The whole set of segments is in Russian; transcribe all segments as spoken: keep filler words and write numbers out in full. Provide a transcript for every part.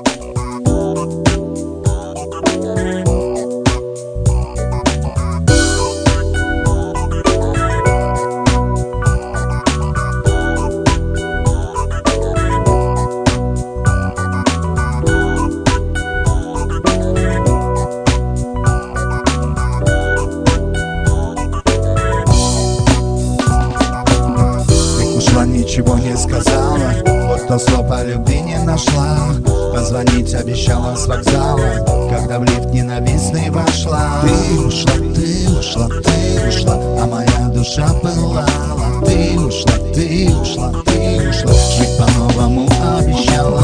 Ничего не сказала, будто слов о любви не нашла. Позвонить обещала с вокзала, когда в лифт ненавистный вошла. Ты ушла, ты ушла, ты ушла, а моя душа пылала. Ты ушла, ты ушла, ты ушла, жить по-новому обещала.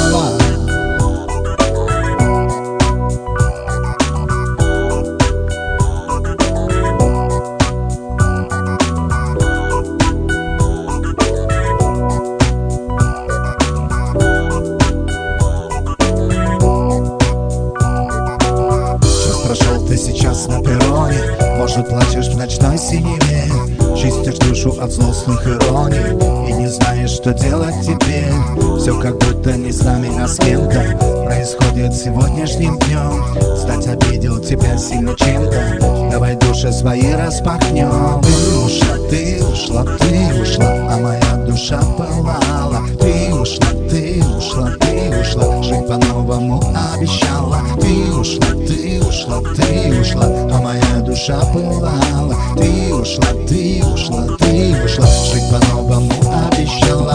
Прошел ты сейчас на перроне, может, плачешь в ночной синеве, чистишь душу от злостных ироний и не знаешь, что делать теперь. Все как будто не с нами, а с кем-то происходит сегодняшним днем. Стать обидел тебя сильно чем-то, давай души свои распахнем. Ты ушла, ты ушла, ты ушла, а моя душа пылала. Ты ушла, ты ушла, ты ушла, жить по-новому обещала. Ты ушла, ты ушла, ты ушла, а моя душа пылала. Ты ушла, ты ушла, ты ушла, жить по-новому обещала.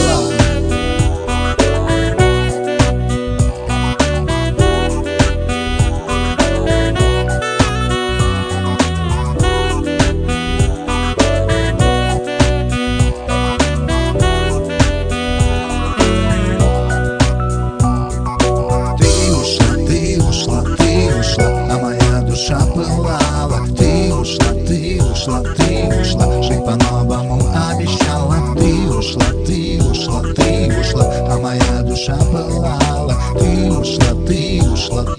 Душа пылала, ты ушла, ты ушла, ты ушла, жить по-новому обещала. Ты ушла, ты ушла, ты ушла, а моя душа пылала. Ты ушла, ты ушла,